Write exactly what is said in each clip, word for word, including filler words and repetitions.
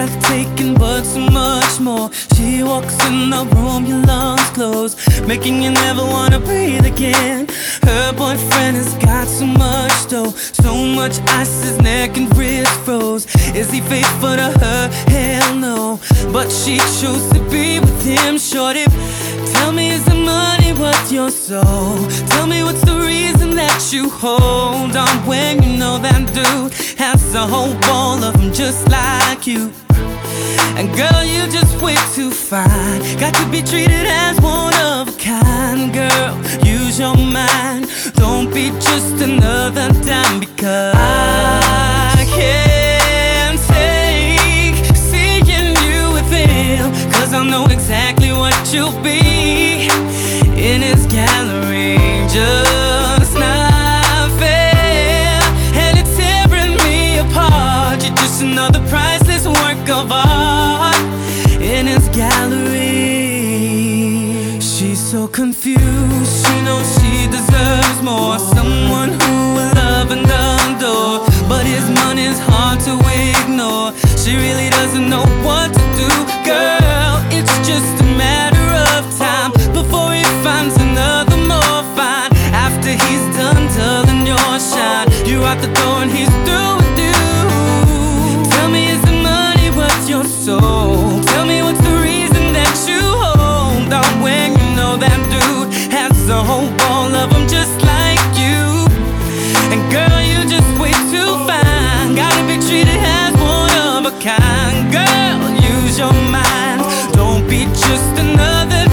breathtaking, but so much more. She walks in the room, your lungs close, making you never wanna breathe again. Her boyfriend has got so much dough, so much ice, his neck and wrist froze. Is he faithful to her? Hell no, but she chose to be with him. Shorty, tell me, is the money worth your soul? Tell me, what's the reason that you hold on when you know that dude has a whole wall of them just like you? And girl, you're just way too fine, got to be treated as one of a kind. Girl, use your mind, don't be just another dime, because I can't take seeing you with him, cause I know exactly what you'll be in his gallery. Just not fair, and it's tearing me apart. You're just another priceless work of art in his gallery. She's so confused, she knows she deserves more, someone who will love and adore, but his money's hard to ignore. She really doesn't know what to do. Girl, it's just a matter of time before he finds another more fine. After he's done dulling your shine, you're out the door and he's through with you. Tell me, is the money worth your soul? Tell me, what's the reason that you hold on when you know that dude has a whole ball of them just like you? And girl, you're just way too fine, gotta be treated as one of a kind. Girl, use your mind, don't be just another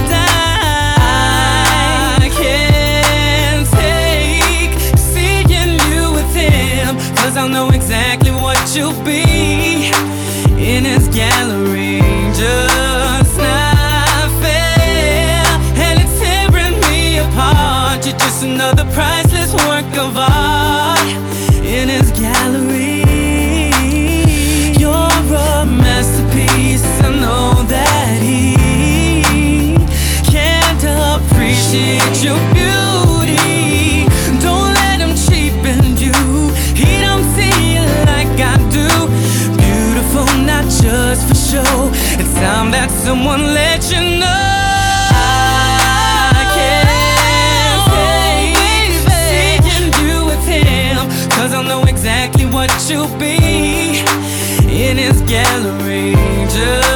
dime. I can't take seeing you with him, cause I know exactly what you'll be in his gallery. Just not fair, and it's tearing me apart. You're just another priceless work of art in his gallery. You're a masterpiece, I know that he can't appreciate your beauty. Don't let him cheapen you, he don't see it like I do. Beautiful, not just for show, it's time that someone let you know. I can't take seeing you with him, cause I know exactly what you'll be in his gallery. Just